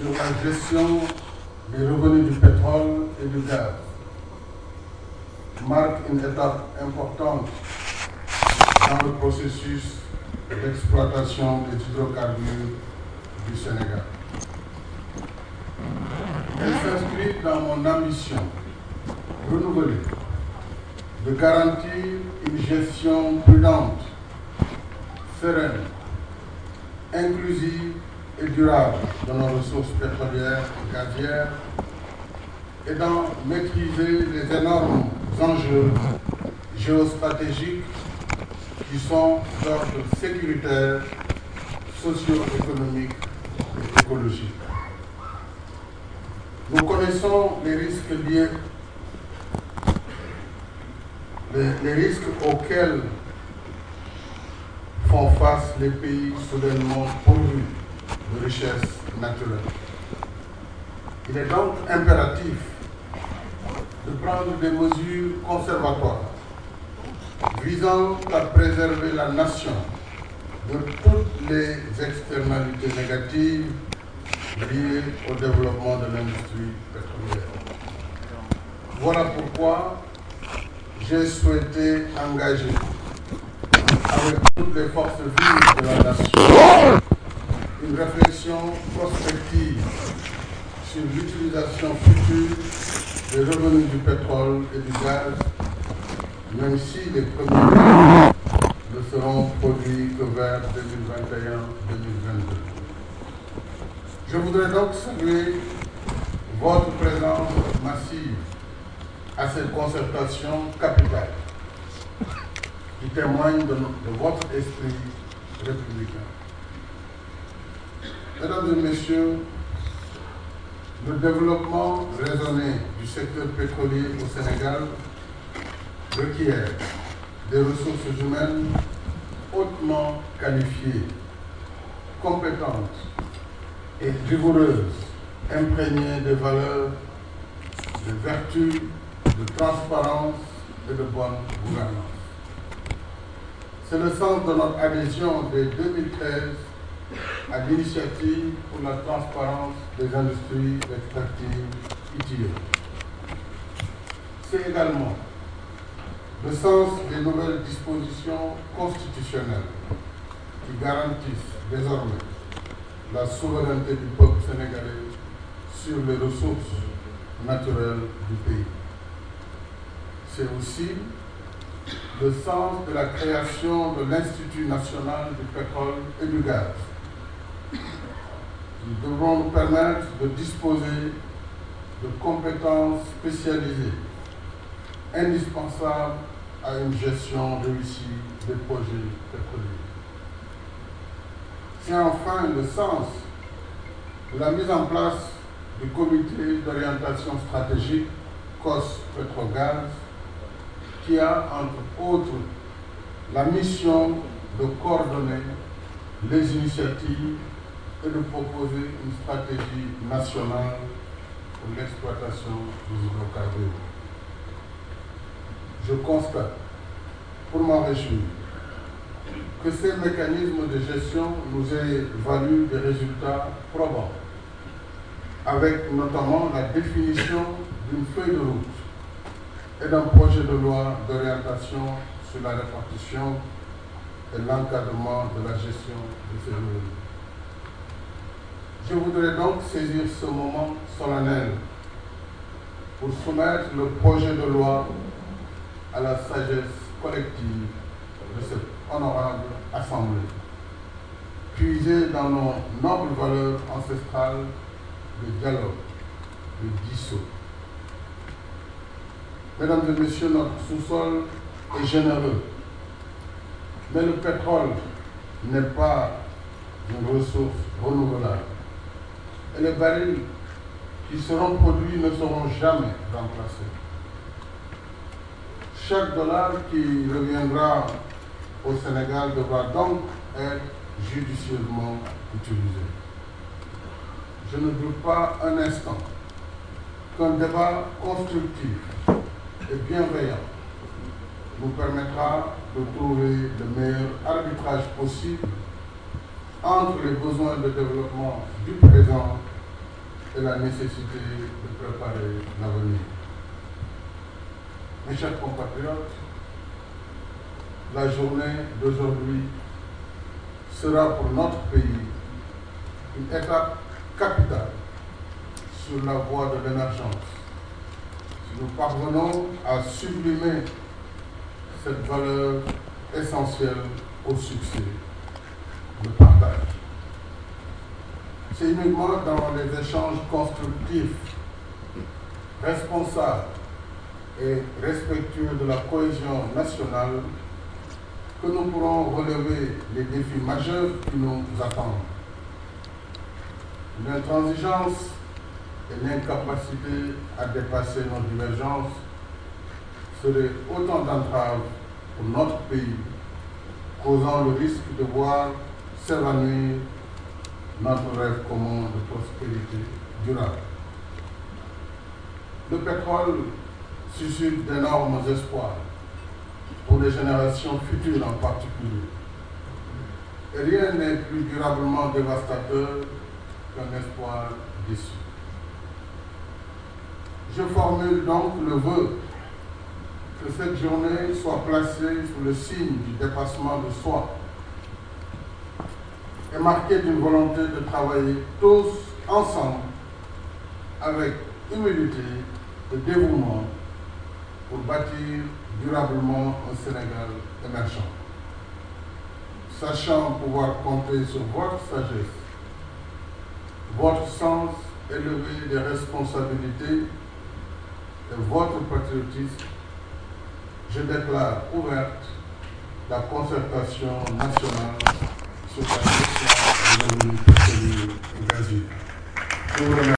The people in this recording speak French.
sur la gestion des revenus du pétrole et du gaz marque une étape importante dans le processus d'exploitation des hydrocarbures du Sénégal. Elle s'inscrit dans mon ambition renouvelée de garantir une gestion prudente, sereine, inclusive et durable de nos ressources pétrolières et gazières et d'en maîtriser les énormes enjeux géostratégiques qui sont d'ordre sécuritaire, socio-économique et écologique. Nous connaissons les risques liés, les risques auxquels font face les pays soudainement pourvus de richesses naturelles. Il est donc impératif de prendre des mesures conservatoires visant à préserver la nation de toutes les externalités négatives liées au développement de l'industrie pétrolière. Voilà pourquoi j'ai souhaité engager avec toutes les forces vives de la nation une réflexion prospective sur l'utilisation future des revenus du pétrole et du gaz, même si les premiers ne seront produits que vers 2021-2022. Je voudrais donc saluer votre présence massive à cette concertation capitale qui témoigne de votre esprit républicain. Mesdames et Messieurs, le développement raisonné du secteur pétrolier au Sénégal requiert des ressources humaines hautement qualifiées, compétentes et rigoureuses, imprégnées de valeurs, de vertus, de transparence et de bonne gouvernance. C'est le sens de notre adhésion dès 2013 à l'initiative pour la transparence des industries extractives ITIE. C'est également le sens des nouvelles dispositions constitutionnelles qui garantissent désormais la souveraineté du peuple sénégalais sur les ressources naturelles du pays. C'est aussi le sens de la création de l'Institut national du pétrole et du gaz. Nous devrons nous permettre de disposer de compétences spécialisées, indispensables à une gestion réussie des projets pétroliers. C'est enfin le sens de la mise en place du comité d'orientation stratégique COS Pétrogaz, qui a entre autres la mission de coordonner les initiatives et de proposer une stratégie nationale pour l'exploitation des hydrocarbures. Je constate, pour m'en réjouir, que ces mécanismes de gestion nous aient valu des résultats probants, avec notamment la définition d'une feuille de route et d'un projet de loi d'orientation sur la répartition et l'encadrement de la gestion de ces revenus. Je voudrais donc saisir ce moment solennel pour soumettre le projet de loi à la sagesse collective de cette honorable Assemblée, puisée dans nos nobles valeurs ancestrales de dialogue, de dissolution. Mesdames et Messieurs, notre sous-sol est généreux, mais le pétrole n'est pas une ressource renouvelable. Et les barils qui seront produits ne seront jamais remplacés. Chaque dollar qui reviendra au Sénégal devra donc être judicieusement utilisé. Je ne doute pas un instant qu'un débat constructif et bienveillant nous permettra de trouver le meilleur arbitrage possible entre les besoins de développement du présent et la nécessité de préparer l'avenir. Mes chers compatriotes, la journée d'aujourd'hui sera pour notre pays une étape capitale sur la voie de l'émergence. Si nous parvenons à sublimer cette valeur essentielle au succès, le partage. C'est uniquement dans les échanges constructifs, responsables et respectueux de la cohésion nationale que nous pourrons relever les défis majeurs qui nous attendent. L'intransigeance et l'incapacité à dépasser nos divergences seraient autant d'entraves pour notre pays, causant le risque de voir s'évanouir notre rêve commun de prospérité durable. Le pétrole suscite d'énormes espoirs pour les générations futures en particulier. Et rien n'est plus durablement dévastateur qu'un espoir déçu. Je formule donc le vœu que cette journée soit placée sous le signe du dépassement de soi et marquée d'une volonté de travailler tous ensemble avec humilité et dévouement pour bâtir durablement un Sénégal émergent. Sachant pouvoir compter sur votre sagesse, votre sens élevé des responsabilités et votre patriotisme, je déclare ouverte la concertation nationale sur la question de l'avenir pétrolier et gazier. Je vous remercie.